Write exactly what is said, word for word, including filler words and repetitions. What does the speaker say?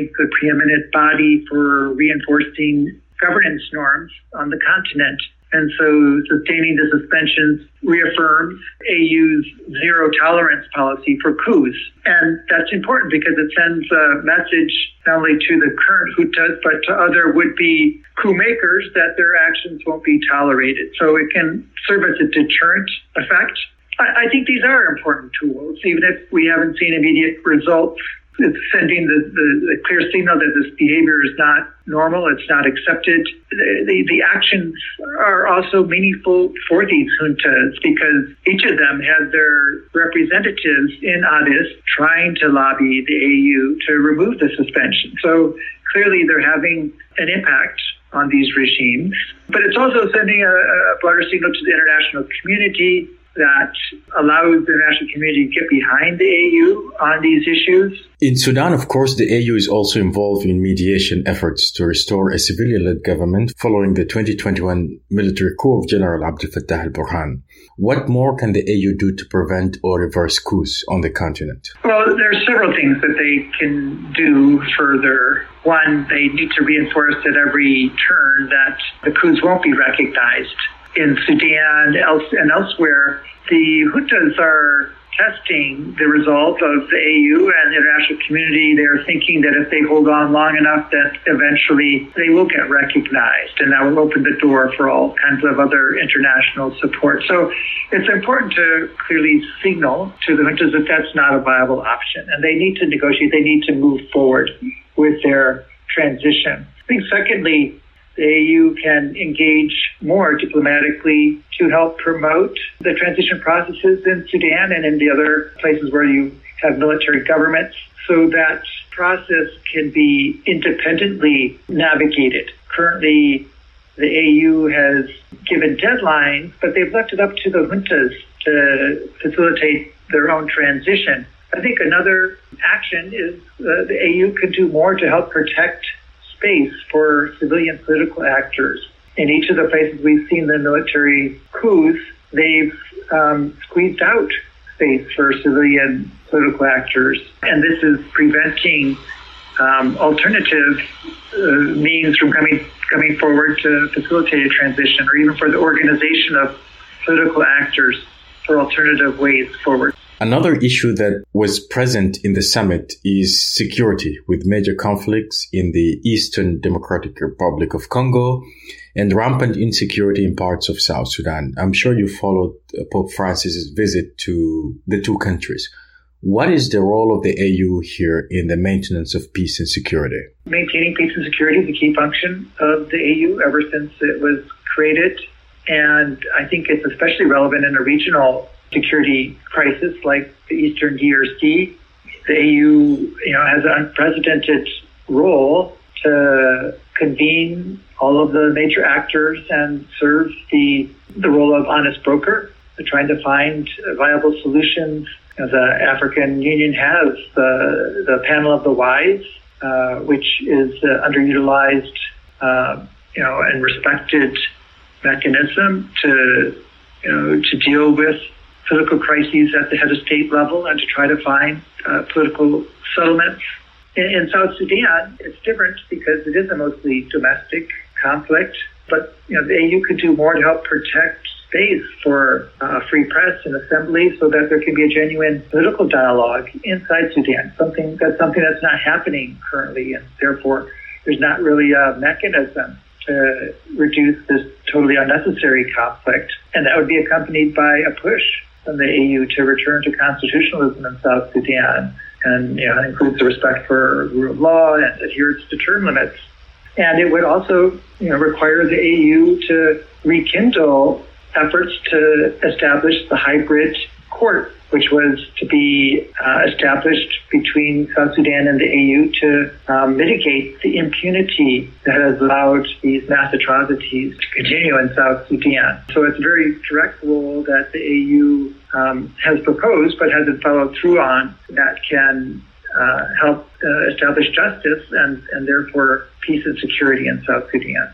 think, the preeminent body for reinforcing governance norms on the continent. And so sustaining the suspensions reaffirms A U's zero tolerance policy for coups. And that's important because it sends a message not only to the current juntas, but to other would-be coup makers that their actions won't be tolerated. So it can serve as a deterrent effect. I, I think these are important tools, even if we haven't seen immediate results. It's sending the, the, the clear signal that this behavior is not normal, it's not accepted. The, the, the actions are also meaningful for these juntas because each of them had their representatives in Addis trying to lobby the A U to remove the suspension. So clearly they're having an impact on these regimes. But it's also sending a, a broader signal to the international community that allows the international community to get behind the A U on these issues. In Sudan, of course, the A U is also involved in mediation efforts to restore a civilian-led government following the twenty twenty-one military coup of General Abdel Fattah al-Burhan. What more can the A U do to prevent or reverse coups on the continent? Well, there are several things that they can do further. One, they need to reinforce at every turn that the coups won't be recognized. In Sudan and elsewhere, the juntas are testing the result of the A U and the international community. They're thinking that if they hold on long enough, that eventually they will get recognized, and that will open the door for all kinds of other international support. So it's important to clearly signal to the juntas that that's not a viable option, and they need to negotiate. They need to move forward with their transition. I think secondly, the A U can engage more diplomatically to help promote the transition processes in Sudan and in the other places where you have military governments so that process can be independently navigated. Currently, the A U has given deadlines, but they've left it up to the juntas to facilitate their own transition. I think another action is uh, the A U could do more to help protect space for civilian political actors. In each of the places we've seen the military coups, they've um, squeezed out space for civilian political actors. And this is preventing um, alternative uh, means from coming coming forward to facilitate a transition, or even for the organization of political actors for alternative ways forward. Another issue that was present in the summit is security, with major conflicts in the Eastern Democratic Republic of Congo and rampant insecurity in parts of South Sudan. I'm sure you followed Pope Francis's visit to the two countries. What is the role of the A U here in the maintenance of peace and security? Maintaining peace and security is a key function of the A U ever since it was created. And I think it's especially relevant in a regional security crisis like the Eastern D R C. The A U, you know, has an unprecedented role to convene all of the major actors and serve the the role of honest broker, trying to find viable solutions. You know, the African Union has the the Panel of the Wise, uh, which is uh, underutilized, uh, you know, and respected mechanism to you know to deal with political crises at the head of state level and to try to find uh, political settlements. In, in South Sudan, it's different because it is a mostly domestic conflict, but you know the A U could do more to help protect space for uh, free press and assembly so that there can be a genuine political dialogue inside Sudan. Something that's something that's not happening currently, and therefore there's not really a mechanism to reduce this totally unnecessary conflict. And that would be accompanied by a push from the A U to return to constitutionalism in South Sudan. And you know, that includes the respect for rule of law and adherence to term limits. And it would also you know, require the A U to rekindle efforts to establish the hybrid court, which was to be uh, established between South Sudan and the A U to um, mitigate the impunity that has allowed these mass atrocities to continue in South Sudan. So it's a very direct role that the A U um, has proposed but hasn't followed through on that can uh, help uh, establish justice and, and therefore peace and security in South Sudan.